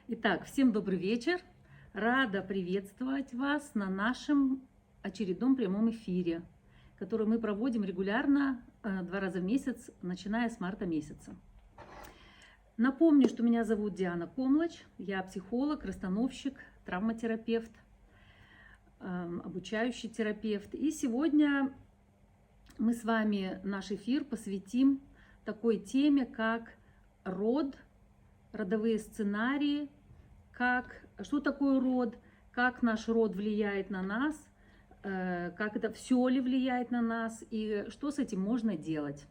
Итак, всем добрый вечер. Рада приветствовать вас на нашем очередном прямом эфире, который мы проводим регулярно 2 раза в месяц, начиная с марта месяца. Напомню, что меня зовут Диана Комлач, я психолог, расстановщик, травматерапевт, обучающий терапевт. И сегодня мы с вами наш эфир посвятим такой теме, как род, родовые сценарии, что такое род, как наш род влияет на нас, как это все ли влияет на нас и что с этим можно делать.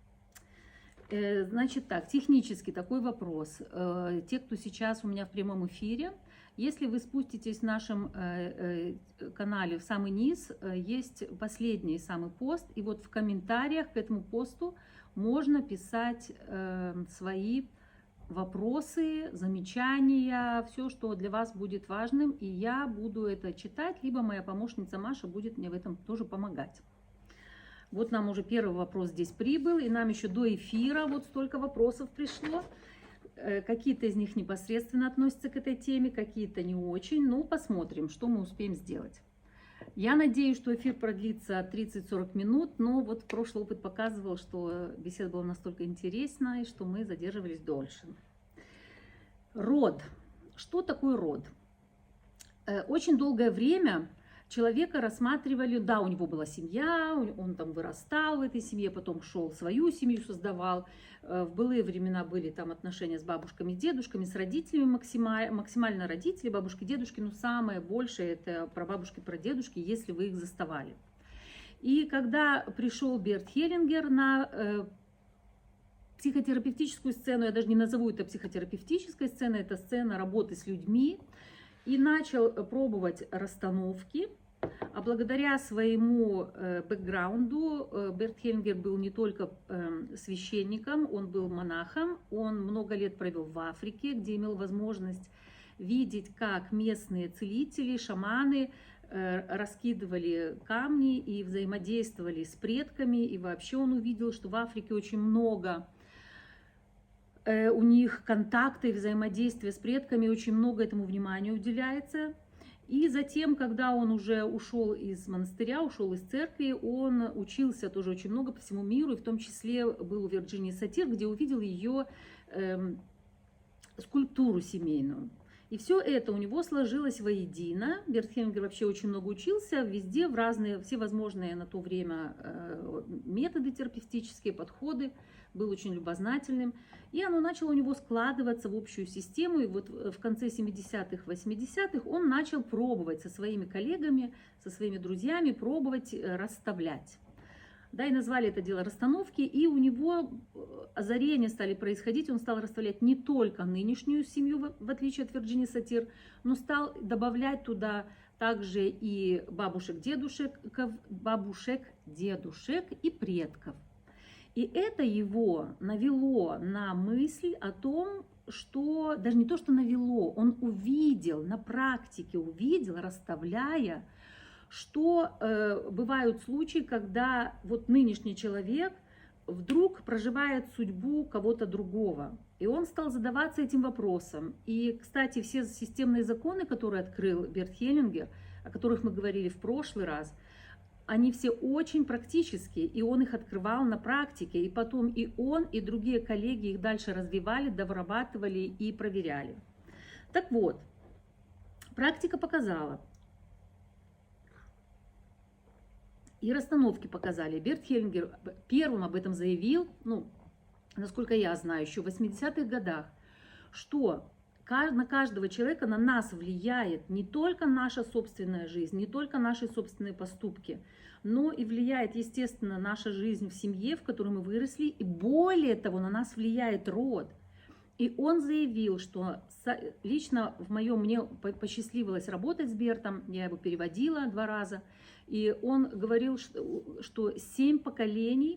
Значит так, технически такой вопрос. Те, кто сейчас у меня в прямом эфире, если вы спуститесь в нашем канале в самый низ, есть последний самый пост, и вот в комментариях к этому посту можно писать свои вопросы, замечания, все, что для вас будет важным, и я буду это читать, либо моя помощница Маша будет мне в этом тоже помогать. Вот нам уже первый вопрос здесь прибыл, и нам еще до эфира вот столько вопросов пришло. Какие-то из них непосредственно относятся к этой теме, какие-то не очень. Ну, посмотрим, что мы успеем сделать. Я надеюсь, что эфир продлится 30-40 минут, но вот прошлый опыт показывал, что беседа была настолько интересной, что мы задерживались дольше. Род. Что такое род? Очень долгое время человека рассматривали, да, у него была семья, он там вырастал в этой семье, потом шел свою семью создавал. В былые времена были там отношения с бабушками, дедушками, с родителями максимально родители, бабушки, дедушки, но самое большее это прабабушки, прадедушки, если вы их заставали. И когда пришел Берт Хеллингер на психотерапевтическую сцену, я даже не назову это психотерапевтической сценой, это сцена работы с людьми, и начал пробовать расстановки. А благодаря своему бэкграунду Берт Хеллингер был не только священником, он был монахом, он много лет провел в Африке, где имел возможность видеть, как местные целители, шаманы раскидывали камни и взаимодействовали с предками. И вообще он увидел, что в Африке очень много у них контакты и взаимодействия с предками, очень много этому внимания уделяется. И затем, когда он уже ушел из монастыря, ушел из церкви, он учился тоже очень много по всему миру, и в том числе был у Вирджинии Сатир, где увидел ее скульптуру семейную. И все это у него сложилось воедино. Берт Хеллингер вообще очень много учился, везде, в разные, всевозможные на то время методы терапевтические, подходы, был очень любознательным. И оно начало у него складываться в общую систему. И вот в конце 70-х, 80-х он начал пробовать со своими коллегами, со своими друзьями, пробовать расставлять. Да, и назвали это дело расстановки, и у него озарения стали происходить, он стал расставлять не только нынешнюю семью, в отличие от Вирджинии Сатир, но стал добавлять туда также и бабушек, дедушек и предков. И это его навело на мысль о том, что, даже не то, что навело, он увидел, на практике увидел, расставляя, что бывают случаи, когда вот нынешний человек вдруг проживает судьбу кого-то другого. И он стал задаваться этим вопросом. И, кстати, все системные законы, которые открыл Берт Хеллингер, о которых мы говорили в прошлый раз, они все очень практические, и он их открывал на практике, и потом и он, и другие коллеги их дальше развивали, дорабатывали и проверяли. Так вот, практика показала, и расстановки показали. Берт Хеллингер первым об этом заявил, насколько я знаю, еще в 80-х годах, что на каждого человека, на нас влияет не только наша собственная жизнь, не только наши собственные поступки, но и влияет, естественно, наша жизнь в семье, в которой мы выросли, и более того, на нас влияет род. И он заявил, что лично мне посчастливилось работать с Бертом, я его переводила 2 раза, и он говорил, что 7 поколений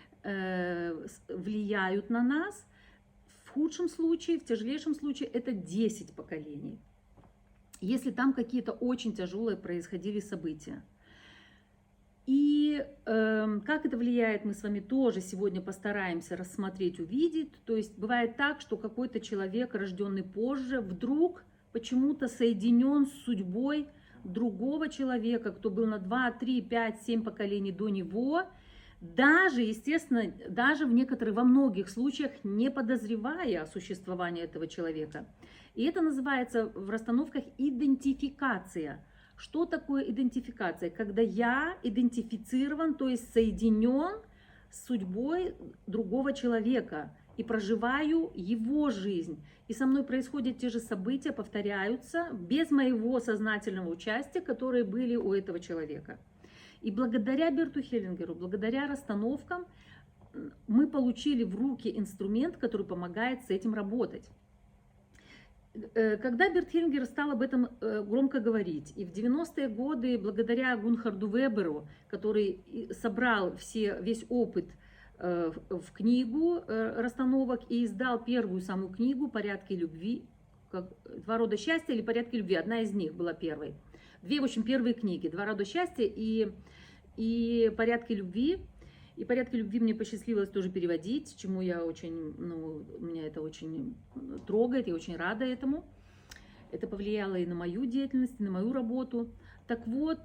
влияют на нас. В худшем случае, в тяжелейшем случае это 10 поколений, если там какие-то очень тяжелые происходили события. И как это влияет, мы с вами тоже сегодня постараемся рассмотреть, увидеть. То есть бывает так, что какой-то человек, рожденный позже, вдруг почему-то соединен с судьбой другого человека, кто был на 2, 3, 5, 7 поколений до него, даже, естественно, даже в некоторых, во многих случаях не подозревая о существовании этого человека. И это называется в расстановках идентификация. Что такое идентификация? Когда я идентифицирован, то есть соединен с судьбой другого человека и проживаю его жизнь. И со мной происходят те же события, повторяются, без моего сознательного участия, которые были у этого человека. И благодаря Берту Хеллингеру, благодаря расстановкам, мы получили в руки инструмент, который помогает с этим работать. Когда Берт Хеллингер стал об этом громко говорить, и в 90-е годы, благодаря Гунхарду Веберу, который собрал весь опыт в книгу расстановок и издал первую самую книгу «Порядки любви», «Два рода счастья» или «Порядки любви», одна из них была первой. Две, в общем, первые книги «Два рода счастья» и «Порядки любви». И «Порядки любви» мне посчастливилось тоже переводить, чему я очень, меня это очень трогает, я очень рада этому. Это повлияло и на мою деятельность, и на мою работу. Так вот,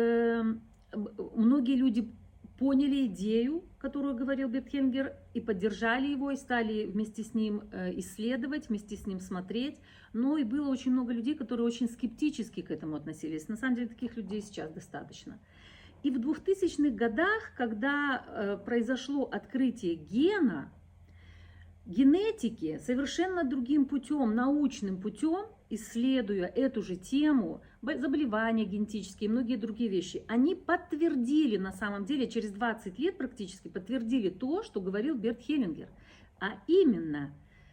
многие люди поняли идею, которую говорил Берт Хеллингер, и поддержали его, и стали вместе с ним исследовать, вместе с ним смотреть. Но и было очень много людей, которые очень скептически к этому относились. На самом деле, таких людей сейчас достаточно. И в 2000-х годах, когда произошло открытие гена, генетики совершенно другим путем, научным путем, исследуя эту же тему, заболевания генетические и многие другие вещи, они подтвердили на самом деле, через 20 лет практически подтвердили то, что говорил Берт Хеллингер. А именно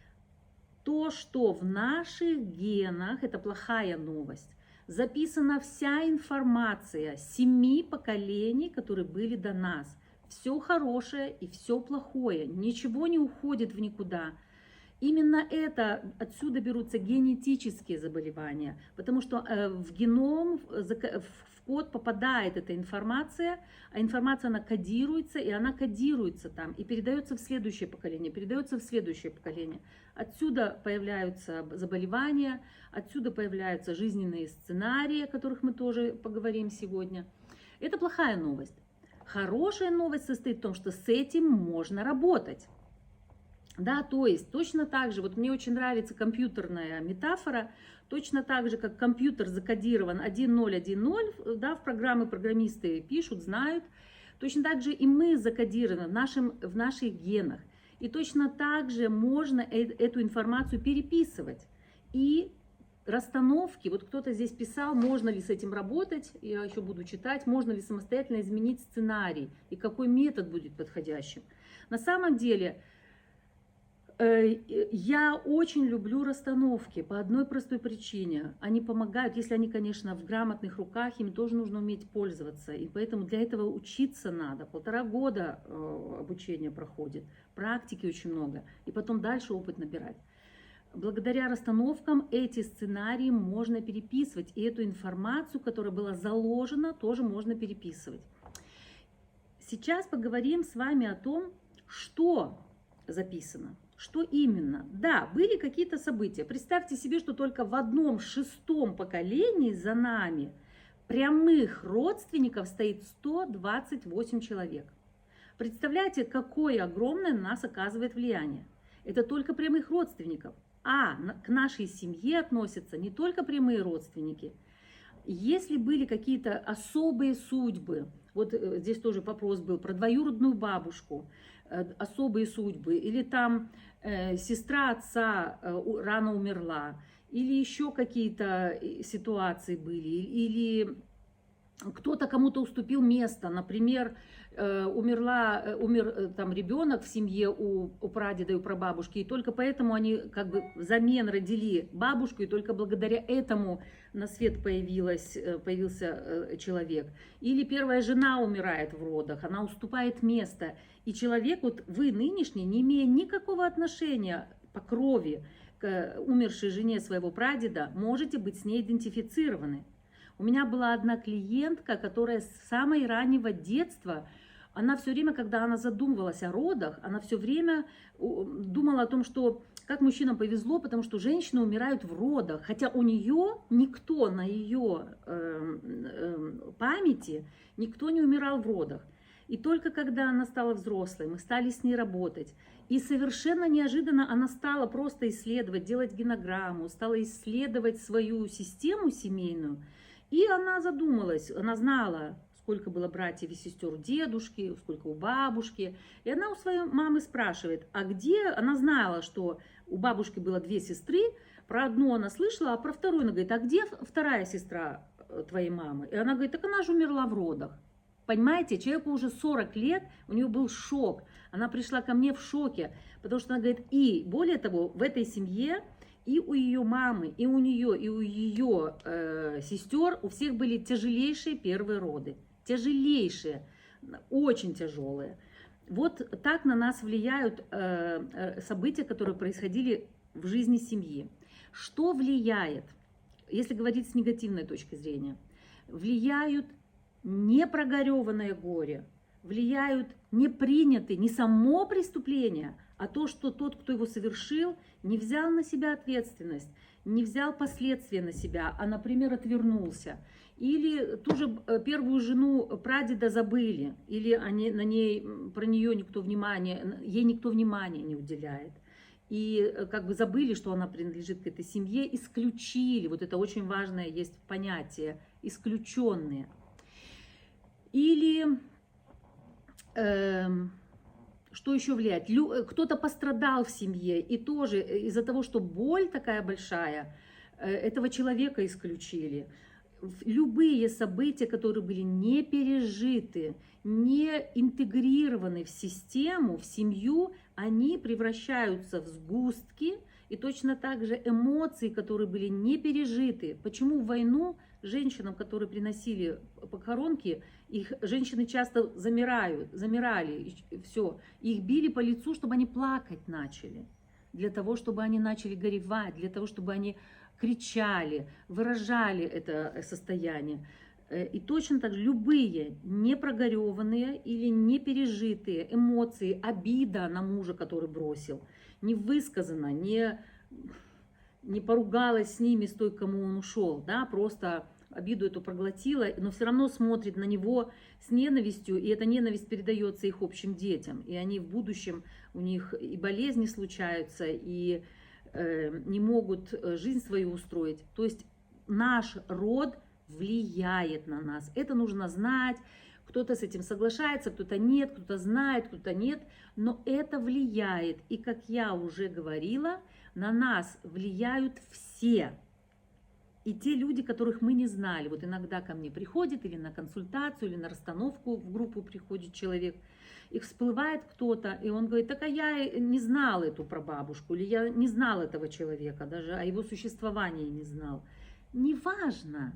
то, что в наших генах, это плохая новость, записана вся информация 7 поколений, которые были до нас. Все хорошее и все плохое, ничего не уходит в никуда. Именно отсюда берутся генетические заболевания, потому что в геном, в код попадает эта информация, а информация она кодируется, и она кодируется там, и передается в следующее поколение, передается в следующее поколение. Отсюда появляются заболевания, отсюда появляются жизненные сценарии, о которых мы тоже поговорим сегодня. Это плохая новость. Хорошая новость состоит в том, что с этим можно работать. Да, то есть точно так же, вот мне очень нравится компьютерная метафора, точно так же, как компьютер закодирован 1.0.1.0, да, в программы программисты пишут, знают, точно так же и мы закодированы в наших генах. И точно так же можно эту информацию переписывать. И расстановки, вот кто-то здесь писал, можно ли с этим работать, я еще буду читать, можно ли самостоятельно изменить сценарий и какой метод будет подходящим. На самом деле, я очень люблю расстановки по одной простой причине. Они помогают, если они, конечно, в грамотных руках, им тоже нужно уметь пользоваться. И поэтому для этого учиться надо. 1,5 года обучения проходит, практики очень много. И потом дальше опыт набирать. Благодаря расстановкам эти сценарии можно переписывать. И эту информацию, которая была заложена, тоже можно переписывать. Сейчас поговорим с вами о том, что записано. Что именно? Да, были какие-то события. Представьте себе, что только в 1/6 поколении за нами прямых родственников стоит 128 человек. Представляете, какое огромное на нас оказывает влияние. Это только прямых родственников. А к нашей семье относятся не только прямые родственники. Если были какие-то особые судьбы, вот здесь тоже вопрос был про двоюродную бабушку, особые судьбы, или там сестра отца рано умерла, или еще какие-то ситуации были, или кто-то кому-то уступил место, например, умер там ребенок в семье у прадеда и у прабабушки, и только поэтому они как бы взамен родили бабушку, и только благодаря этому на свет появился человек. Или первая жена умирает в родах, она уступает место, и человек, вот вы нынешний, не имея никакого отношения по крови к умершей жене своего прадеда, можете быть с ней идентифицированы. У меня была одна клиентка, которая с самого раннего детства, она все время, когда она задумывалась о родах, она все время думала о том, что как мужчинам повезло, потому что женщины умирают в родах, хотя у нее никто на ее памяти, никто не умирал в родах. И только когда она стала взрослой, мы стали с ней работать, и совершенно неожиданно она стала просто исследовать, делать генограмму, стала исследовать свою систему семейную, и она задумалась, она знала, сколько было братьев и сестер у дедушки, сколько у бабушки. И она у своей мамы спрашивает, а где... Она знала, что у бабушки было 2 сестры, про одну она слышала, а про вторую она говорит, а где вторая сестра твоей мамы? И она говорит, так она же умерла в родах. Понимаете, человеку уже 40 лет, у нее был шок. Она пришла ко мне в шоке, потому что она говорит, и более того, в этой семье и у ее мамы, и у нее, и у ее сестер у всех были тяжелейшие первые роды. Тяжелейшие, очень тяжелые. Вот так на нас влияют события, которые происходили в жизни семьи. Что влияет, если говорить с негативной точки зрения? Влияют непрогореванное горе, влияют не принятые, не само преступление, а то, что тот, кто его совершил, не взял на себя ответственность, не взял последствия на себя, а, например, отвернулся. Или ту же первую жену прадеда забыли, или они, про нее ей никто внимания не уделяет. И как бы забыли, что она принадлежит к этой семье, исключили. Вот это очень важное есть понятие, исключенные. Или что еще влияет? Кто-то пострадал в семье, и тоже из-за того, что боль такая большая, этого человека исключили. Любые события, которые были не пережиты, не интегрированы в систему, в семью, они превращаются в сгустки, и точно так же эмоции, которые были не пережиты. Почему в войну женщинам, которые приносили похоронки, их женщины часто замирали, все, их били по лицу, чтобы они плакать начали, для того, чтобы они начали горевать, для того, чтобы они кричали, выражали это состояние. И точно так же любые непрогореванные или не пережитые эмоции, обида на мужа, который бросил, не высказана, не поругалась с ними, с той, кому он ушел, да, просто обиду эту проглотила, но все равно смотрит на него с ненавистью, и эта ненависть передается их общим детям. И они в будущем, у них и болезни случаются, и не могут жизнь свою устроить. То есть наш род влияет на нас. Это нужно знать. Кто-то с этим соглашается, кто-то нет, кто-то знает, кто-то нет. Но это влияет. И, как я уже говорила, на нас влияют все. И те люди, которых мы не знали. Вот иногда ко мне приходит или на консультацию, или на расстановку в группу приходит человек, и всплывает кто-то, и он говорит, так а я не знал эту прабабушку, или я не знал этого человека, даже о его существовании не знал. Неважно.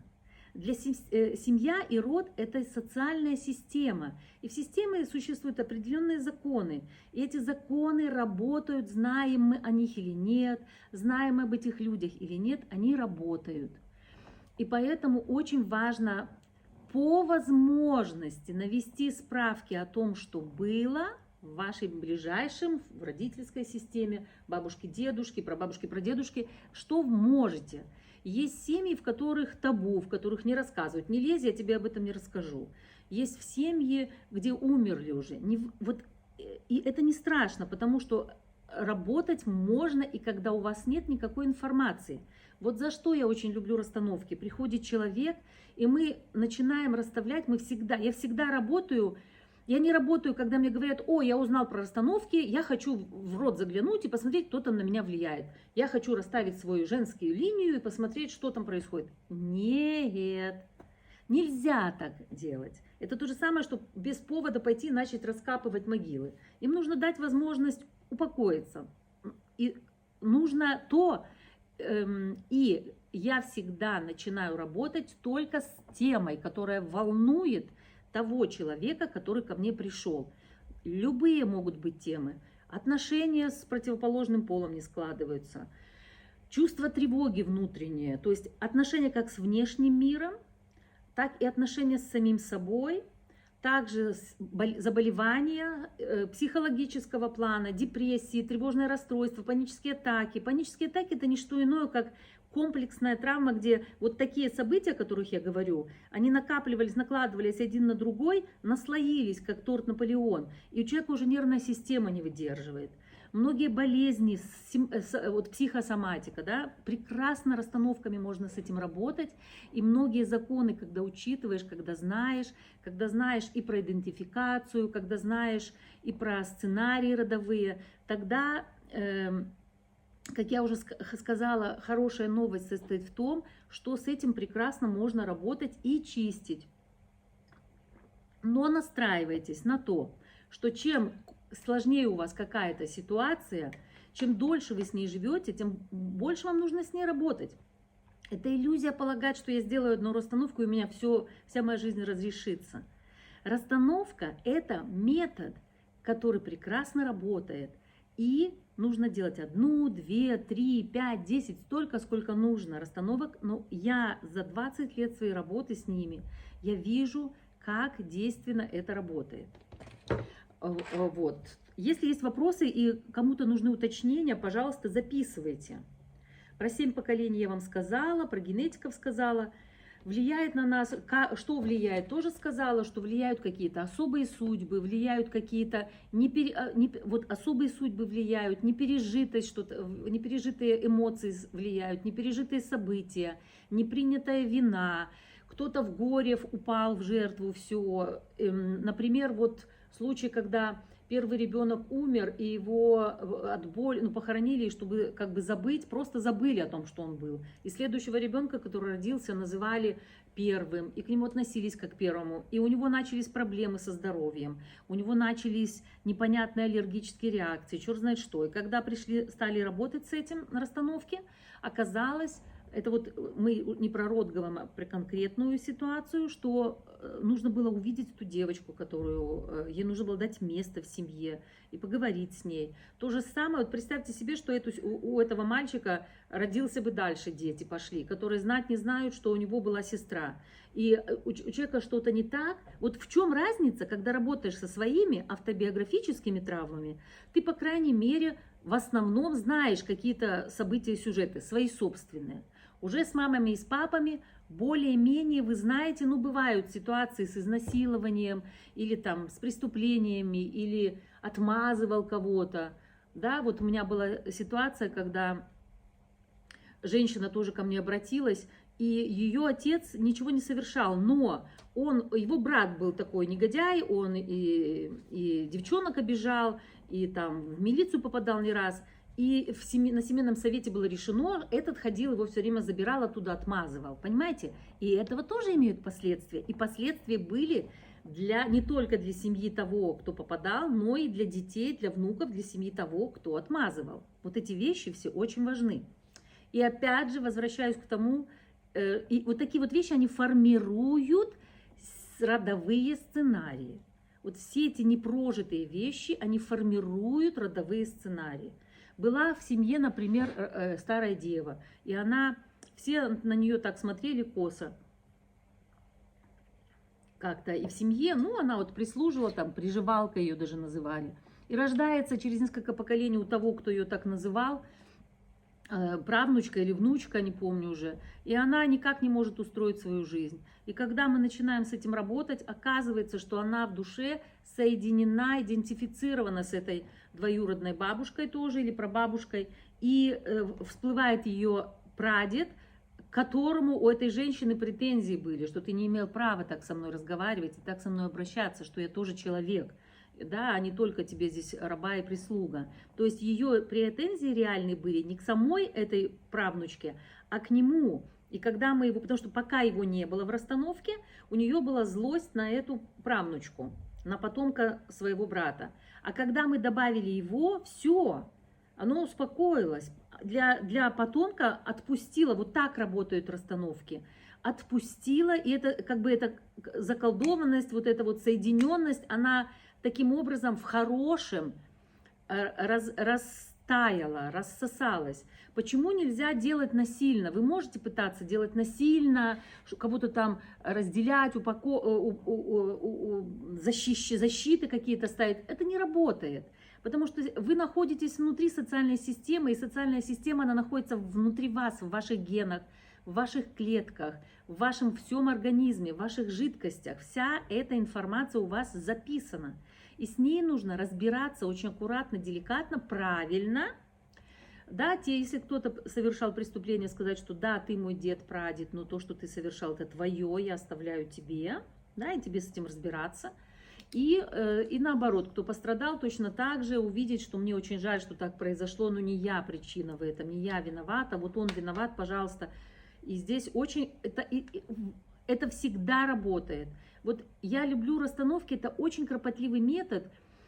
Семья и род – это социальная система. И в системе существуют определенные законы. И эти законы работают, знаем мы о них или нет, знаем мы об этих людях или нет, они работают. И поэтому очень важно по возможности навести справки о том, что было в вашем ближайшем, в родительской системе, бабушки, дедушки, прабабушки, прадедушки, что можете. Есть семьи, в которых табу, в которых не рассказывают. Не лезь, я тебе об этом не расскажу. Есть семьи, где умерли уже. И это не страшно, потому что работать можно, и когда у вас нет никакой информации. Вот за что я очень люблю расстановки. Приходит человек, и мы начинаем расставлять, я всегда работаю. Я не работаю, когда мне говорят, о, я узнал про расстановки, я хочу в рот заглянуть и посмотреть, кто там на меня влияет. Я хочу расставить свою женскую линию и посмотреть, что там происходит. Нет, нельзя так делать. Это то же самое, что без повода пойти и начать раскапывать могилы. Им нужно дать возможность упокоиться. И нужно и я всегда начинаю работать только с темой, которая волнует того человека, который ко мне пришел. Любые могут быть темы. Отношения с противоположным полом не складываются. Чувство тревоги внутреннее. То есть отношения как с внешним миром, так и отношения с самим собой, также заболевания психологического плана, депрессии, тревожное расстройство, панические атаки. Панические атаки – это не что иное, как комплексная травма, где вот такие события, о которых я говорю, они накапливались, накладывались один на другой, наслоились, как торт Наполеон, и у человека уже нервная система не выдерживает. Многие болезни, вот психосоматика, да, прекрасно расстановками можно с этим работать. И многие законы, когда учитываешь, когда знаешь и про идентификацию, когда знаешь и про сценарии родовые, тогда, как я уже сказала, хорошая новость состоит в том, что с этим прекрасно можно работать и чистить. Но настраивайтесь на то, что чем сложнее у вас какая-то ситуация, чем дольше вы с ней живете, тем больше вам нужно с ней работать. Это иллюзия полагать, что я сделаю одну расстановку, и у меня вся моя жизнь разрешится. Расстановка – это метод, который прекрасно работает. И нужно делать 1, 2, 3, 5, 10, столько, сколько нужно расстановок. Но я за 20 лет своей работы с ними, я вижу, как действенно это работает. Вот. Если есть вопросы и кому-то нужны уточнения, пожалуйста, записывайте. Про 7 поколений я вам сказала, про генетиков сказала. Влияет на нас, что влияет, тоже сказала, что влияют какие-то особые судьбы, влияют какие-то, вот особые судьбы влияют, непережитость, непережитые эмоции влияют, непережитые события, непринятая вина, кто-то в горе упал в жертву, все. Например, вот случай, когда первый ребенок умер, и его от боли, похоронили, чтобы как бы забыть, просто забыли о том, что он был. И следующего ребенка, который родился, называли первым, и к нему относились как к первому. И у него начались проблемы со здоровьем, у него начались непонятные аллергические реакции, черт знает что. И когда стали работать с этим на расстановке, оказалось, это вот мы не про род говорим, а про конкретную ситуацию, что нужно было увидеть эту девочку, которую ей нужно было дать место в семье и поговорить с ней. То же самое, вот представьте себе, что у этого мальчика родился бы дальше дети пошли, которые знать не знают, что у него была сестра. И у человека что-то не так. Вот в чем разница, когда работаешь со своими автобиографическими травмами, ты, по крайней мере, в основном знаешь какие-то события и сюжеты, свои собственные. Уже с мамами и с папами более-менее вы знаете, бывают ситуации с изнасилованием или там с преступлениями, или отмазывал кого-то. Да, вот у меня была ситуация, когда женщина тоже ко мне обратилась, и ее отец ничего не совершал, но его брат был такой негодяй, он и девчонок обижал, и там в милицию попадал не раз. И на семейном совете было решено, этот ходил, его все время забирал оттуда, отмазывал, понимаете? И этого тоже имеют последствия. И последствия были не только для семьи того, кто попадал, но и для детей, для внуков, для семьи того, кто отмазывал. Вот эти вещи все очень важны. И опять же, возвращаюсь к тому, и вот такие вот вещи, они формируют родовые сценарии. Вот все эти непрожитые вещи, они формируют родовые сценарии. Была в семье, например, старая дева, и все на нее так смотрели косо как-то, и в семье, она вот прислуживала, там, приживалка ее даже называли. И рождается через несколько поколений у того, кто ее так называл, правнучка или внучка, не помню уже, и она никак не может устроить свою жизнь. И когда мы начинаем с этим работать, оказывается, что она в душе соединена, идентифицирована с этой двоюродной бабушкой тоже или прабабушкой, и всплывает ее прадед, к которому у этой женщины претензии были, что ты не имел права так со мной разговаривать и так со мной обращаться, что я тоже человек. Да, а не только тебе здесь раба и прислуга. То есть ее претензии реальные были не к самой этой правнучке, а к нему. И когда мы его, потому что пока его не было в расстановке, у нее была злость на эту правнучку, на потомка своего брата. А когда мы добавили его, все, оно успокоилось. Для потомка отпустило, вот так работают расстановки. Отпустила, и это как бы эта заколдованность, вот эта вот соединенность, она таким образом в хорошем растаяла, рассосалась. Почему нельзя делать насильно? Вы можете пытаться делать насильно, кого-то там разделять, защиты какие-то ставить. Это не работает. Потому что вы находитесь внутри социальной системы, и социальная система, она находится внутри вас, в ваших генах, в ваших клетках, в вашем всем организме, в ваших жидкостях. Вся эта информация у вас записана. И с ней нужно разбираться очень аккуратно, деликатно, правильно. Да, если кто-то совершал преступление, сказать, что да, ты мой дед, прадед, но то, что ты совершал, это твое, я оставляю тебе, да, и тебе с этим разбираться. И наоборот, кто пострадал, точно так же увидеть, что мне очень жаль, что так произошло, но не я причина в этом, не я виновата, вот он виноват, пожалуйста. И здесь очень, это всегда работает. Вот я люблю расстановки, это очень кропотливый метод,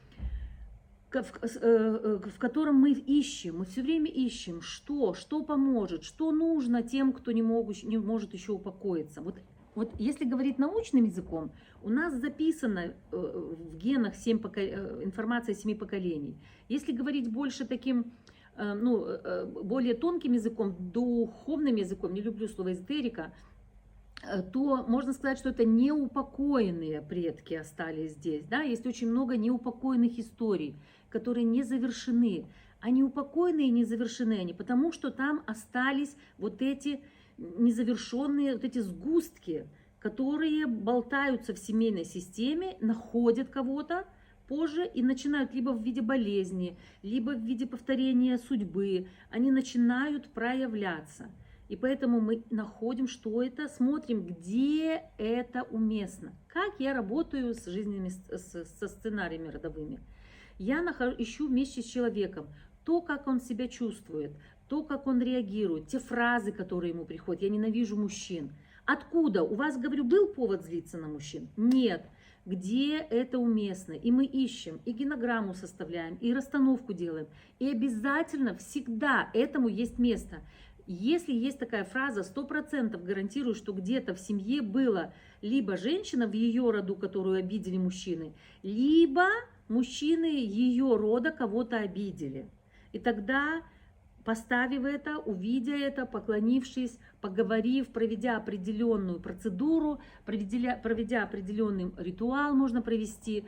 в котором мы ищем, мы все время ищем, что поможет, что нужно тем, кто не может еще упокоиться. Вот если говорить научным языком, у нас записано в генах информация 7 поколений. Если говорить больше таким, более тонким языком, духовным языком, не люблю слово эзотерика, то можно сказать, что это неупокоенные предки остались здесь. Да? Есть очень много неупокоенных историй, которые не завершены. А неупокоенные не завершены они, потому что там остались вот эти незавершенные, вот эти сгустки, которые болтаются в семейной системе, находят кого-то позже и начинают либо в виде болезни, либо в виде повторения судьбы, они начинают проявляться. И поэтому мы находим, что это, смотрим, где это уместно. Как я работаю с жизненными, со сценариями родовыми. Я ищу вместе с человеком то, как он себя чувствует, то, как он реагирует, те фразы, которые ему приходят. Я ненавижу мужчин. Откуда? У вас, говорю, был повод злиться на мужчин? Нет. Где это уместно? И мы ищем, и генограмму составляем, и расстановку делаем. И обязательно всегда этому есть место. Если есть такая фраза, 100% гарантирую, что где-то в семье была либо женщина в ее роду, которую обидели мужчины, либо мужчины ее рода кого-то обидели. И тогда, поставив это, увидя это, поклонившись, поговорив, проведя определенную процедуру, проведя определенный ритуал, можно провести,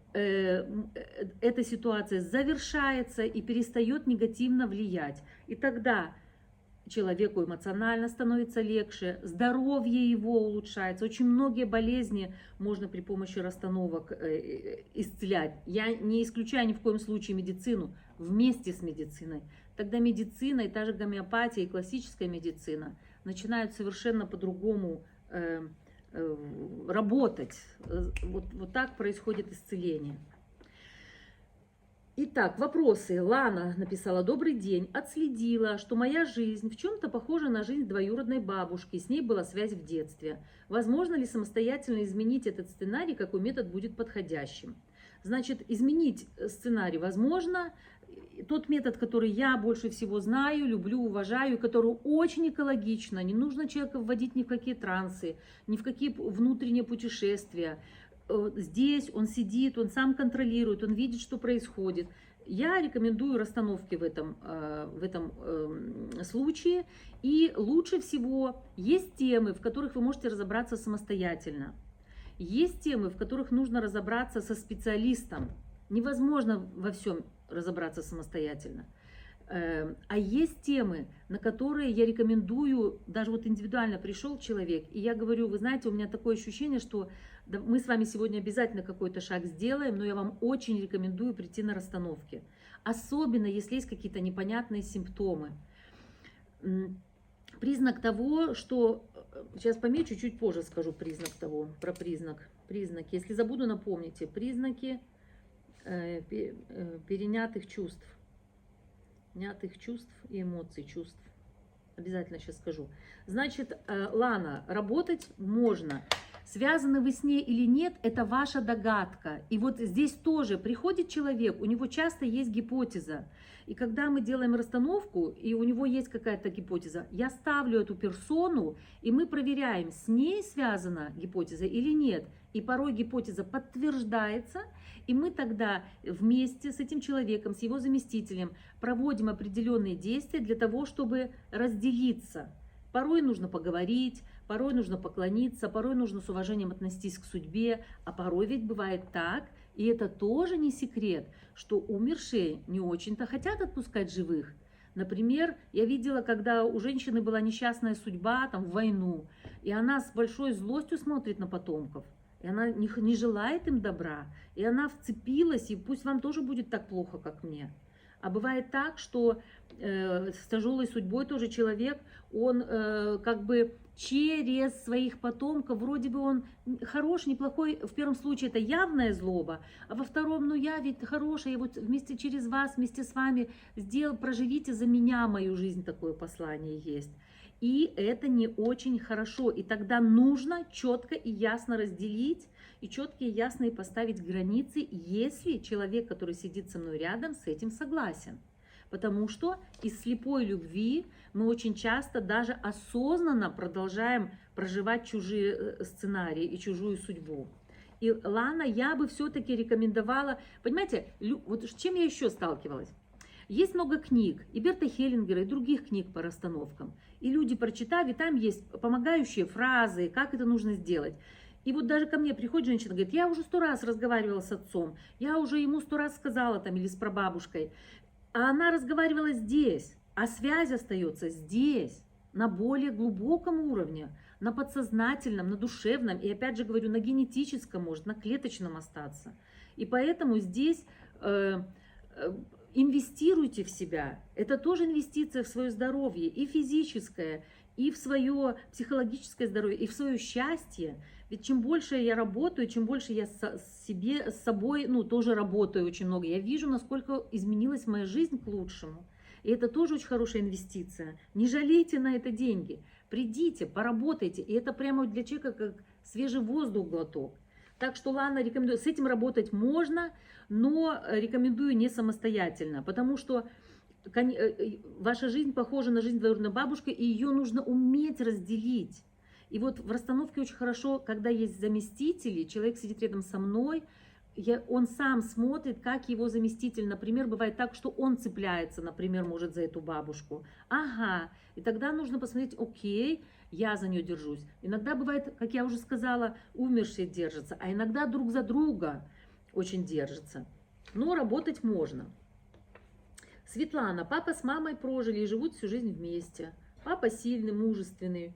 эта ситуация завершается и перестает негативно влиять. И тогда человеку эмоционально становится легче, здоровье его улучшается. Очень многие болезни можно при помощи расстановок исцелять. Я не исключаю ни в коем случае медицину вместе с медициной. Тогда медицина, и та же гомеопатия, и классическая медицина начинают совершенно по-другому работать. Вот так происходит исцеление. Итак, вопросы. Лана написала: добрый день. Отследила, что моя жизнь в чем-то похожа на жизнь двоюродной бабушки. С ней была связь в детстве. Возможно ли самостоятельно изменить этот сценарий, какой метод будет подходящим? Значит, изменить сценарий возможно. Тот метод, который я больше всего знаю, люблю, уважаю, который очень экологично. Не нужно человека вводить ни в какие трансы, ни в какие внутренние путешествия. Здесь он сидит, он сам контролирует, он видит, что происходит. Я рекомендую расстановки в этом случае. И лучше всего есть темы, в которых вы можете разобраться самостоятельно. Есть темы, в которых нужно разобраться со специалистом. Невозможно во всем разобраться самостоятельно. А есть темы, на которые я рекомендую, даже вот индивидуально пришел человек, и я говорю: вы знаете, у меня такое ощущение, что мы с вами сегодня обязательно какой-то шаг сделаем, но я вам очень рекомендую прийти на расстановки. Особенно, если есть какие-то непонятные симптомы. Признак того, что... Сейчас помечу, чуть позже скажу признак того, про признаки. Если забуду, напомните. Признаки перенятых чувств. И эмоций, чувств. Обязательно сейчас скажу. Значит, Лана, работать можно. Связаны вы с ней или нет, это ваша догадка. И вот здесь тоже приходит человек, у него часто есть гипотеза. И когда мы делаем расстановку, и у него есть какая-то гипотеза, я ставлю эту персону, и мы проверяем, с ней связана гипотеза или нет. И порой гипотеза подтверждается, и мы тогда вместе с этим человеком, с его заместителем проводим определенные действия для того, чтобы разделиться. Порой нужно поговорить, порой нужно поклониться, порой нужно с уважением отнестись к судьбе, а порой ведь бывает так, и это тоже не секрет, что умершие не очень-то хотят отпускать живых. Например, я видела, когда у женщины была несчастная судьба там, в войну, и она с большой злостью смотрит на потомков, и она не желает им добра, и она вцепилась, и пусть вам тоже будет так плохо, как мне. А бывает так, что с тяжелой судьбой тоже человек, он как бы через своих потомков, вроде бы он хороший, неплохой, в первом случае это явная злоба, а во втором, ну я ведь хорошая, я вот вместе через вас, вместе с вами проживите за меня мою жизнь, такое послание есть. И это не очень хорошо, и тогда нужно четко и ясно разделить, и четко и ясно и поставить границы, если человек, который сидит со мной рядом, с этим согласен. Потому что из слепой любви мы очень часто даже осознанно продолжаем проживать чужие сценарии и чужую судьбу. И, Лана, я бы все-таки рекомендовала, понимаете, вот с чем я еще сталкивалась? Есть много книг, и Берта Хеллингера, и других книг по расстановкам. И люди, прочитав, и там есть помогающие фразы, как это нужно сделать. И вот даже ко мне приходит женщина, говорит, я уже 100 раз разговаривала с отцом, я уже ему 100 раз сказала там, или с прабабушкой. А она разговаривала здесь, а связь остается здесь, на более глубоком уровне, на подсознательном, на душевном, и опять же говорю, на генетическом, может, на клеточном остаться. И поэтому здесь инвестируйте в себя. Это тоже инвестиция в свое здоровье, и физическое, и в свое психологическое здоровье, и в свое счастье. Ведь чем больше я работаю, чем больше я с собой, ну, тоже работаю очень много, я вижу, насколько изменилась моя жизнь к лучшему. И это тоже очень хорошая инвестиция. Не жалейте на это деньги. Придите, поработайте. И это прямо для человека как свежий воздух глоток. Так что, Лана, рекомендую. С этим работать можно, но рекомендую не самостоятельно. Потому что ваша жизнь похожа на жизнь двоюродной бабушки, и ее нужно уметь разделить. И вот в расстановке очень хорошо, когда есть заместители, человек сидит рядом со мной, он сам смотрит, как его заместитель, например, бывает так, что он цепляется, например, может за эту бабушку. Ага, и тогда нужно посмотреть, окей, я за нее держусь. Иногда бывает, как я уже сказала, умершие держатся, а иногда друг за друга очень держатся. Но работать можно. Светлана, папа с мамой прожили и живут всю жизнь вместе. Папа сильный, мужественный.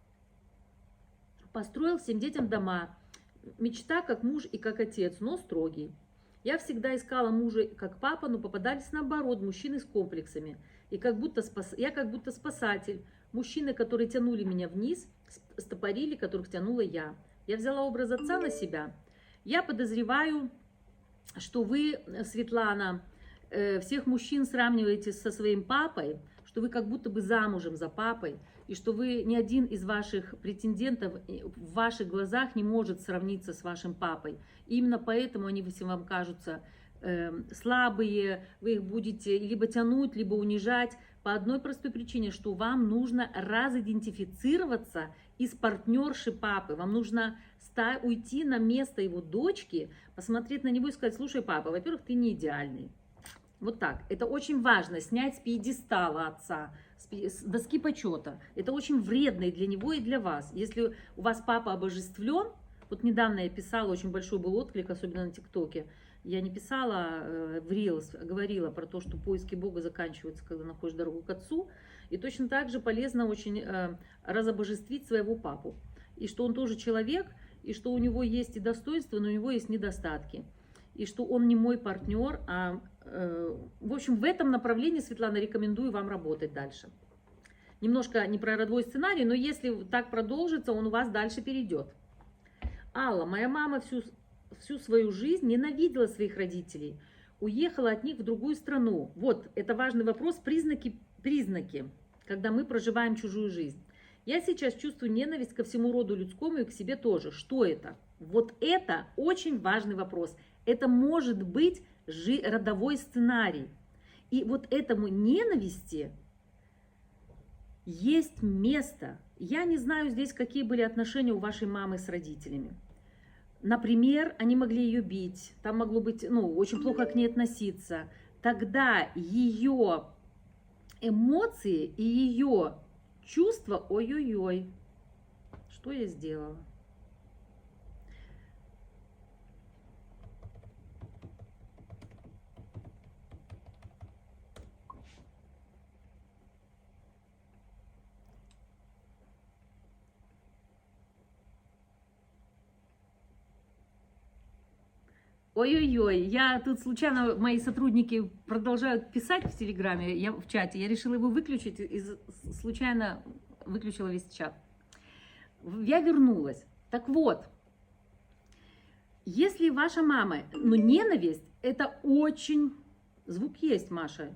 Построил всем детям дома. Мечта как муж и как отец, но строгий. Я всегда искала мужа как папа, но попадались наоборот мужчины с комплексами. И я как будто спасатель. Мужчины, которые тянули меня вниз, стопорили, которых тянула я. Я взяла образ отца на себя. Я подозреваю, что вы, Светлана, всех мужчин сравниваете со своим папой, что вы как будто бы замужем за папой, и что вы ни один из ваших претендентов в ваших глазах не может сравниться с вашим папой. И именно поэтому они вам кажутся слабые, вы их будете либо тянуть, либо унижать, по одной простой причине, что вам нужно разидентифицироваться из партнерши папы, вам нужно уйти на место его дочки, посмотреть на него и сказать, слушай, папа, во-первых, ты не идеальный. Вот так. Это очень важно, снять с пьедестала отца, с доски почета. Это очень вредно и для него, и для вас. Если у вас папа обожествлен, вот недавно я писала, очень большой был отклик, особенно на ТикТоке, я не писала в Reels, а говорила про то, что поиски Бога заканчиваются, когда находишь дорогу к Отцу. И точно так же полезно очень разобожествить своего папу. И что он тоже человек, и что у него есть и достоинства, но у него есть недостатки. И что он не мой партнер, в общем, в этом направлении, Светлана, рекомендую вам работать дальше. Немножко не про родовой сценарий, но если так продолжится, он у вас дальше перейдет. Алла, моя мама всю свою жизнь ненавидела своих родителей, уехала от них в другую страну. Вот, это важный вопрос, признаки, когда мы проживаем чужую жизнь. Я сейчас чувствую ненависть ко всему роду людскому и к себе тоже. Что это? Вот это очень важный вопрос. Это может быть родовой сценарий. И вот этому ненависти есть место. Я не знаю здесь, какие были отношения у вашей мамы с родителями. Например, они могли ее бить, там могло быть, очень плохо к ней относиться. Тогда ее эмоции и ее чувства, ой-ой-ой, что я сделала? Ой-ой-ой, я тут случайно, мои сотрудники продолжают писать в Телеграме, я в чате, я решила его выключить и случайно выключила весь чат. Я вернулась. Так вот, если ваша мама, ненависть, это очень... Звук есть, Маша.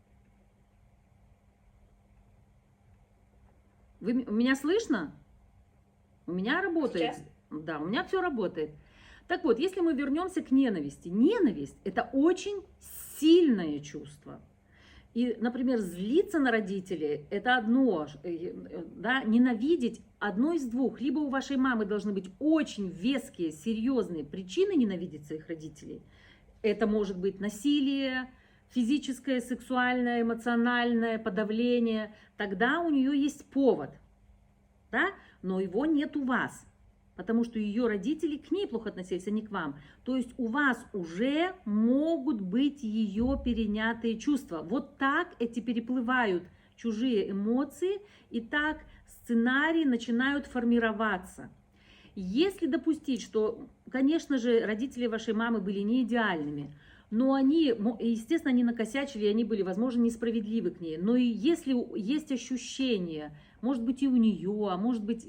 Меня слышно? У меня работает. Сейчас? Да, у меня все работает. Так вот, если мы вернемся к ненависти. Ненависть – это очень сильное чувство. И, например, злиться на родителей – это одно, да, ненавидеть одно из двух. Либо у вашей мамы должны быть очень веские, серьезные причины ненавидеть своих родителей. Это может быть насилие, физическое, сексуальное, эмоциональное подавление. Тогда у нее есть повод, да, но его нет у вас. Потому что ее родители к ней плохо относились, а не к вам. То есть у вас уже могут быть ее перенятые чувства. Вот так эти переплывают чужие эмоции, и так сценарии начинают формироваться. Если допустить, что, конечно же, родители вашей мамы были не идеальными, но они, естественно, они накосячили, они были, возможно, несправедливы к ней. Но и если есть ощущение, может быть, и у нее, а может быть,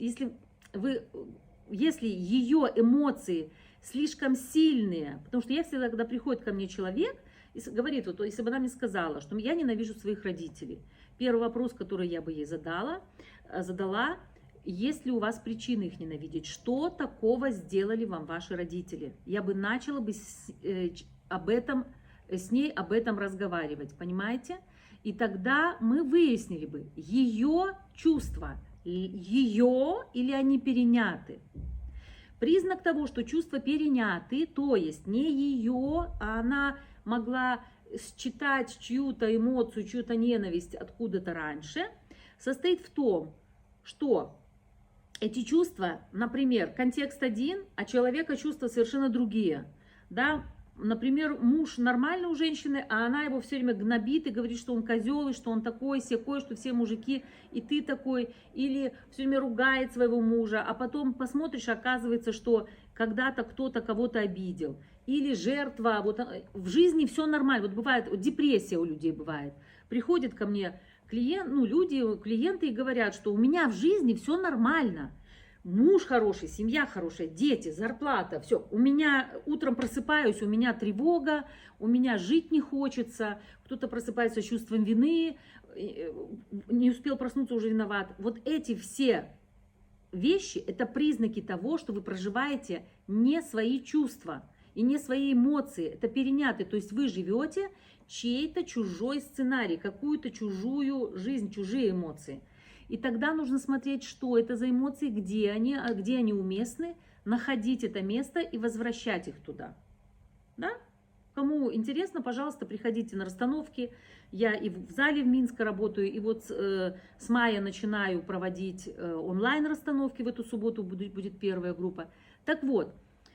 если ее эмоции слишком сильные, потому что я всегда, когда приходит ко мне человек и говорит, вот если бы она мне сказала, что я ненавижу своих родителей, первый вопрос, который я бы ей задала, есть ли у вас причины их ненавидеть? Что такого сделали вам ваши родители? Я бы начала бы с ней об этом разговаривать, понимаете? И тогда мы выяснили бы ее чувства, ее или они переняты. Признак того, что чувства переняты, то есть не ее, а она могла считать чью-то эмоцию, чью-то ненависть откуда-то раньше, состоит в том, что эти чувства, например, контекст один, а человека чувства совершенно другие. Да? Например, муж нормальный у женщины, а она его все время гнобит и говорит, что он козел, и что он такой, сякой, что все мужики, и ты такой. Или все время ругает своего мужа, а потом посмотришь, оказывается, что когда-то кто-то кого-то обидел. Или жертва, вот в жизни все нормально. Вот бывает, вот депрессия у людей бывает. Приходит ко мне клиенты и говорят, что у меня в жизни все нормально. Муж хороший, семья хорошая, дети, зарплата, все. У меня утром просыпаюсь, у меня тревога, у меня жить не хочется, кто-то просыпается с чувством вины, не успел проснуться, уже виноват. Вот эти все вещи, это признаки того, что вы проживаете не свои чувства и не свои эмоции, это перенятые, то есть вы живете чей-то чужой сценарий, какую-то чужую жизнь, чужие эмоции. И тогда нужно смотреть, что это за эмоции, где они уместны, находить это место и возвращать их туда. Да? Кому интересно, пожалуйста, приходите на расстановки. Я и в зале в Минске работаю, и вот с мая начинаю проводить онлайн-расстановки. В эту субботу будет первая группа. Так вот,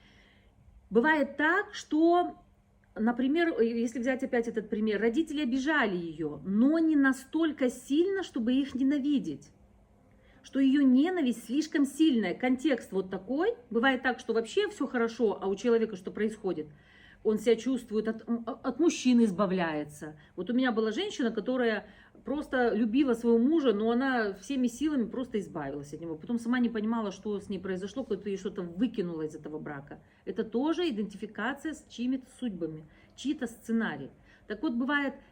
бывает так, что... Например, если взять опять этот пример, родители обижали ее, но не настолько сильно, чтобы их ненавидеть. Что ее ненависть слишком сильная. Контекст вот такой. Бывает так, что вообще все хорошо, а у человека что происходит? Он себя чувствует, от мужчины избавляется. Вот у меня была женщина, которая просто любила своего мужа, но она всеми силами просто избавилась от него. Потом сама не понимала, что с ней произошло, кто-то ей что-то выкинуло из этого брака. Это тоже идентификация с чьими-то судьбами, чьи-то сценарии. Так вот, бывает,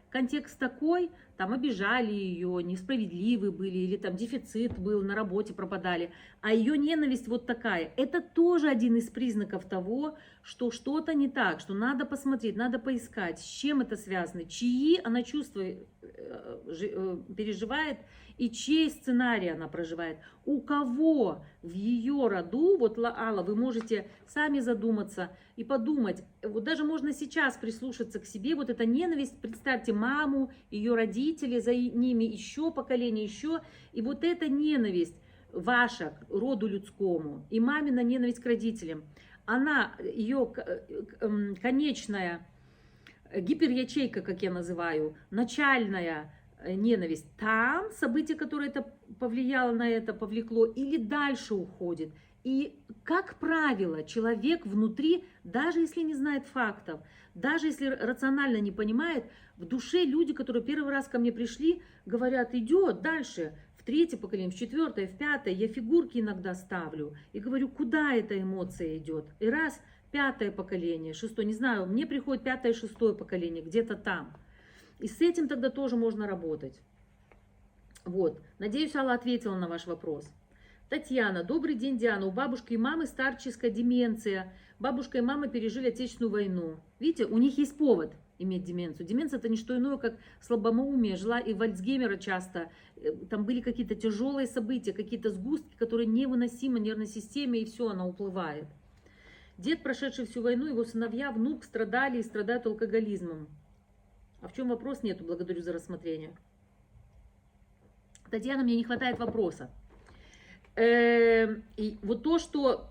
контекст такой, там обижали ее, несправедливы были, или там дефицит был, на работе пропадали, а ее ненависть вот такая, это тоже один из признаков того, что что-то не так, что надо посмотреть, надо поискать, с чем это связано, чьи она чувства переживает и чей сценарий она проживает. У кого в ее роду, вот Алла, вы можете сами задуматься и подумать, вот даже можно сейчас прислушаться к себе, вот эта ненависть, представьте маму, ее родители, за ними еще поколение, еще, и вот эта ненависть ваша к роду людскому и мамина ненависть к родителям, она, ее конечная гиперячейка, как я называю, начальная ненависть, там событие, которое это повлияло на это, повлекло, или дальше уходит. И, как правило, человек внутри, даже если не знает фактов, даже если рационально не понимает, в душе люди, которые первый раз ко мне пришли, говорят, идет дальше, в третье поколение, в четвертое, в пятое, я фигурки иногда ставлю и говорю, куда эта эмоция идет. И раз, пятое поколение, шестое, не знаю, мне приходит пятое, шестое поколение, где-то там. И с этим тогда тоже можно работать. Вот. Надеюсь, Алла ответила на ваш вопрос. Татьяна. Добрый день, Диана. У бабушки и мамы старческая деменция. Бабушка и мама пережили Отечественную войну. Видите, у них есть повод иметь деменцию. Деменция — это не что иное, как слабоумие. Жила и в Альцгеймера часто. Там были какие-то тяжелые события, какие-то сгустки, которые невыносимы нервной системе, и все, она уплывает. Дед, прошедший всю войну, его сыновья, внук страдали и страдают алкоголизмом. А в чем вопрос? Нету, благодарю за рассмотрение. Татьяна, мне не хватает вопроса. И вот то, что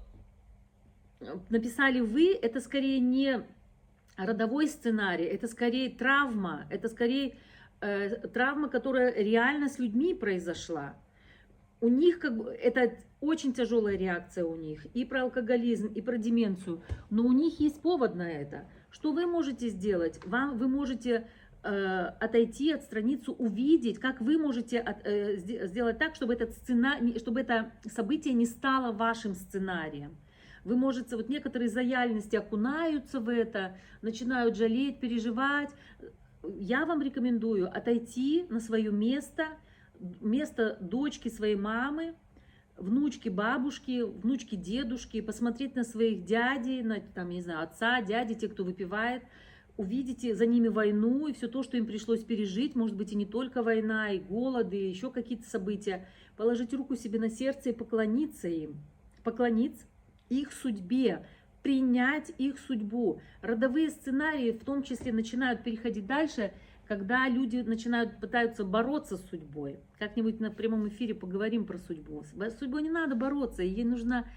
написали вы, это скорее не родовой сценарий, это скорее травма, это скорее травма, которая реально с людьми произошла. У них как бы это очень тяжелая реакция у них и про алкоголизм, и про деменцию, но у них есть повод на это. Что вы можете сделать? Вы можете отойти, отстраниться, увидеть, как вы можете сделать так, чтобы чтобы это событие не стало вашим сценарием. Вы можете, вот некоторые из лояльности окунаются в это, начинают жалеть, переживать. Я вам рекомендую отойти на свое место дочки своей мамы, внучки бабушки, внучки дедушки, посмотреть на своих дядей, на там, не знаю, отца, дяди, те, кто выпивает, увидите за ними войну и все то, что им пришлось пережить, может быть, и не только война, и голод, и еще какие-то события, положить руку себе на сердце и поклониться им, поклониться их судьбе, принять их судьбу. Родовые сценарии в том числе начинают переходить дальше, когда люди пытаются бороться с судьбой. Как-нибудь на прямом эфире поговорим про судьбу. С судьбой не надо бороться, ее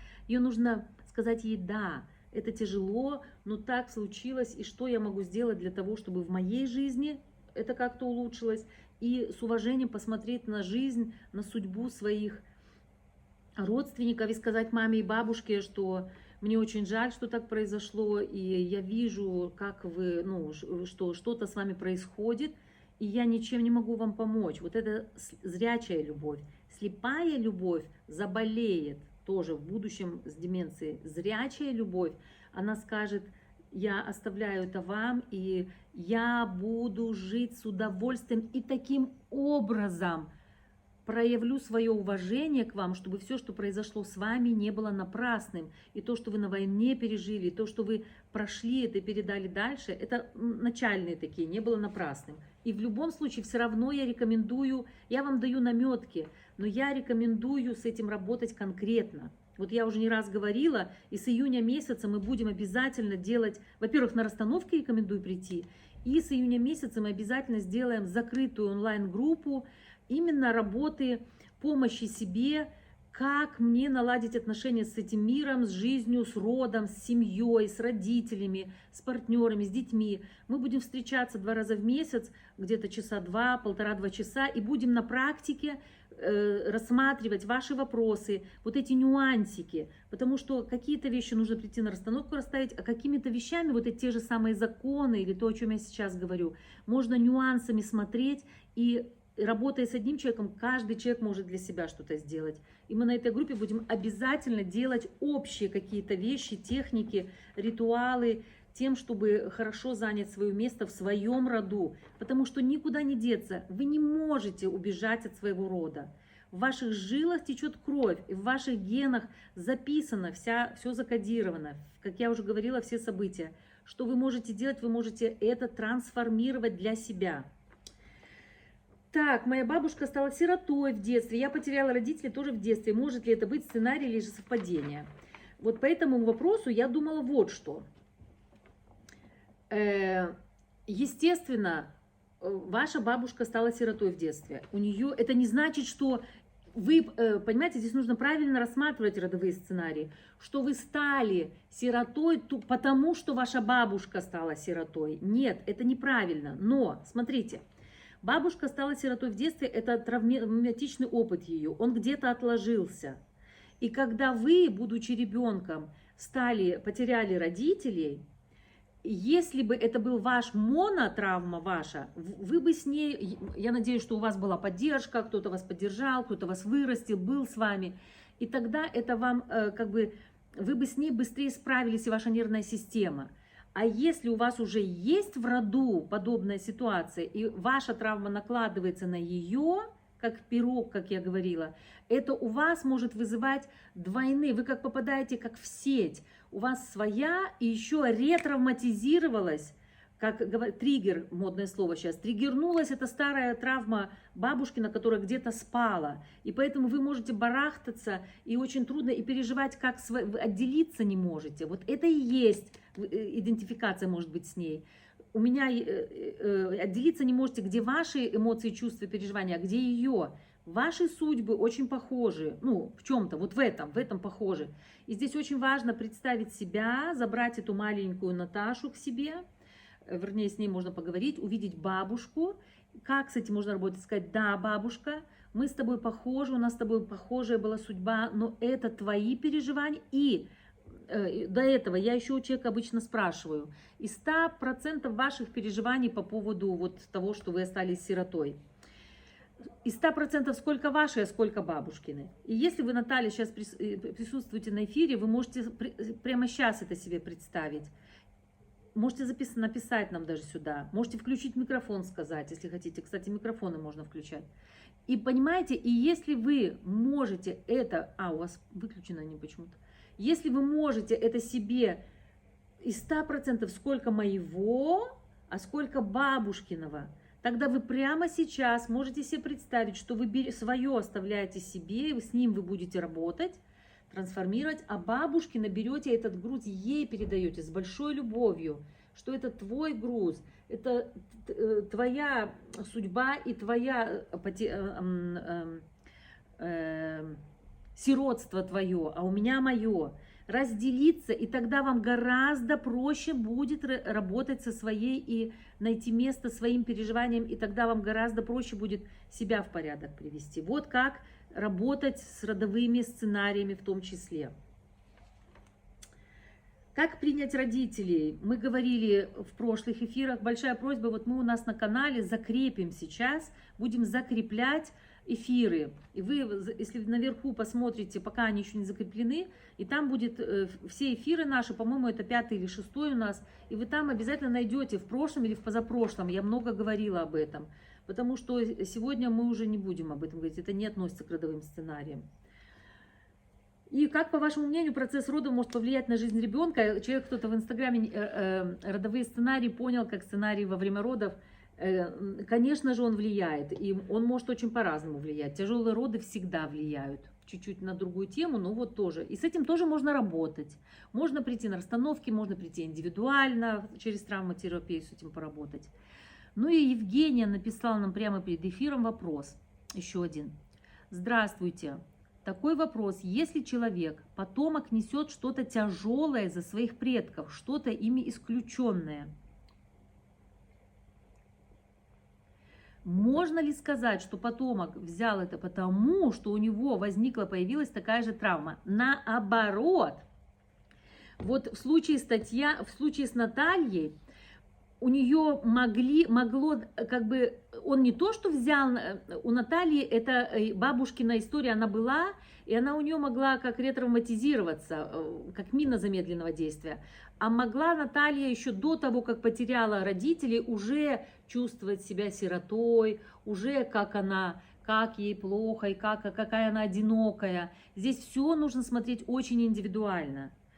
нужно сказать ей «да». Это тяжело, но так случилось, и что я могу сделать для того, чтобы в моей жизни это как-то улучшилось, и с уважением посмотреть на жизнь, на судьбу своих родственников и сказать маме и бабушке, что мне очень жаль, что так произошло, и я вижу, как вы, что что-то с вами происходит, и я ничем не могу вам помочь. Вот это зрячая любовь. Слепая любовь заболеет тоже в будущем с деменцией. Зрячая любовь, она скажет, я оставляю это вам, и я буду жить с удовольствием, и таким образом проявлю свое уважение к вам, чтобы все, что произошло с вами, не было напрасным. И то, что вы на войне пережили, и то, что вы прошли это и передали дальше, это начальные такие, не было напрасным. И в любом случае все равно я рекомендую, я вам даю наметки, но я рекомендую с этим работать конкретно. Вот я уже не раз говорила, и с июня месяца мы будем обязательно делать, во-первых, на расстановке рекомендую прийти, и с июня месяца мы обязательно сделаем закрытую онлайн-группу, именно работы, помощи себе, как мне наладить отношения с этим миром, с жизнью, с родом, с семьей, с родителями, с партнерами, с детьми. Мы будем встречаться 2 раза в месяц, где-то часа 2, 1,5-2 часа, и будем на практике рассматривать ваши вопросы, вот эти нюансики, потому что какие-то вещи нужно прийти на расстановку расставить, а какими-то вещами, вот эти те же самые законы или то, о чем я сейчас говорю, можно нюансами смотреть, и работая с одним человеком, каждый человек может для себя что-то сделать. И мы на этой группе будем обязательно делать общие какие-то вещи, техники, ритуалы, тем, чтобы хорошо занять свое место в своем роду, потому что никуда не деться, вы не можете убежать от своего рода. В ваших жилах течет кровь, и в ваших генах записано, все закодировано, как я уже говорила, все события. Что вы можете делать? Вы можете это трансформировать для себя. Так, моя бабушка стала сиротой в детстве, я потеряла родителей тоже в детстве. Может ли это быть сценарий или же совпадение? Вот по этому вопросу я думала вот что. Естественно, ваша бабушка стала сиротой в детстве. У нее это не значит, что вы, понимаете, здесь нужно правильно рассматривать родовые сценарии, что вы стали сиротой, потому что ваша бабушка стала сиротой. Нет, это неправильно. Но, смотрите, бабушка стала сиротой в детстве, это травматичный опыт ее, он где-то отложился. И когда вы, будучи ребенком, потеряли родителей, если бы это был ваш монотравма ваша, вы бы с ней, я надеюсь, что у вас была поддержка, кто-то вас поддержал, кто-то вас вырастил, был с вами, и тогда это вам, вы бы с ней быстрее справились, и ваша нервная система. А если у вас уже есть в роду подобная ситуация, и ваша травма накладывается на ее, как пирог, как я говорила, это у вас может вызывать двойные, вы как попадаете как в сеть, у вас своя и еще ретравматизировалась, как триггер, модное слово сейчас, триггернулась эта старая травма бабушкина, которая где-то спала, и поэтому вы можете барахтаться, и очень трудно, и переживать, как вы отделиться не можете, вот это и есть идентификация может быть с ней. У меня отделиться не можете, где ваши эмоции, чувства, переживания, а где ее. Ваши судьбы очень похожи, ну, в чем-то, вот в этом похожи. И здесь очень важно представить себя, забрать эту маленькую Наташу к себе, вернее, с ней можно поговорить, увидеть бабушку. Как с этим можно работать? Сказать: да, бабушка, мы с тобой похожи, у нас с тобой похожая была судьба, но это твои переживания. И до этого я еще у человека обычно спрашиваю, из 100% ваших переживаний по поводу вот того, что вы остались сиротой, из 100% сколько ваши, а сколько бабушкины. И если вы, Наталья, сейчас присутствуете на эфире, вы можете прямо сейчас это себе представить. Можете написать нам даже сюда. Можете включить микрофон, сказать, если хотите. Кстати, микрофоны можно включать. И понимаете, и если вы можете это... у вас выключено они почему-то. Если вы можете это себе из 100% сколько моего, а сколько бабушкиного, тогда вы прямо сейчас можете себе представить, что вы свое оставляете себе, с ним вы будете работать, трансформировать, а бабушкина берете этот груз, ей передаете с большой любовью, что это твой груз, это твоя судьба и твоя сиротство твое, а у меня мое. Разделиться, и тогда вам гораздо проще будет работать со своей и найти место своим переживаниям, и тогда вам гораздо проще будет себя в порядок привести. Вот как работать с родовыми сценариями в том числе. Как принять родителей? Мы говорили в прошлых эфирах. Большая просьба, вот мы у нас на канале закрепим сейчас, будем закреплять эфиры. И вы, если наверху посмотрите, пока они еще не закреплены, и там будет все эфиры наши, по-моему, это 5-й или 6-й у нас, и вы там обязательно найдете в прошлом или в позапрошлом, я много говорила об этом, потому что сегодня мы уже не будем об этом говорить, это не относится к родовым сценариям. И как, по вашему мнению, процесс родов может повлиять на жизнь ребенка? Человек, кто-то в Инстаграме родовые сценарии понял, как сценарий во время родов. Конечно же, он влияет, и он может очень по-разному влиять. Тяжелые роды всегда влияют, чуть-чуть на другую тему, но вот тоже. И с этим тоже можно работать. Можно прийти на расстановки, можно прийти индивидуально, через травматерапию с этим поработать. Ну и Евгения написала нам прямо перед эфиром вопрос, еще один. Здравствуйте. Такой вопрос. Если человек, потомок, несет что-то тяжелое за своих предков, что-то ими исключенное, можно ли сказать, что потомок взял это потому, что у него появилась такая же травма? Наоборот. Вот в случае с Натальей, у нее могло как бы он не то, что взял, у Натальи это бабушкина история, она была, и она у нее могла как ретравматизироваться, как мина замедленного действия. А могла Наталья еще до того, как потеряла родителей, уже чувствовать себя сиротой, уже как ей плохо, и какая она одинокая. Здесь все нужно смотреть очень индивидуально.